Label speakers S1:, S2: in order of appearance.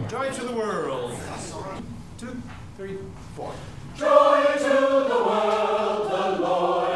S1: Joy to the world. 2, 3, 4.
S2: Joy to the world, the Lord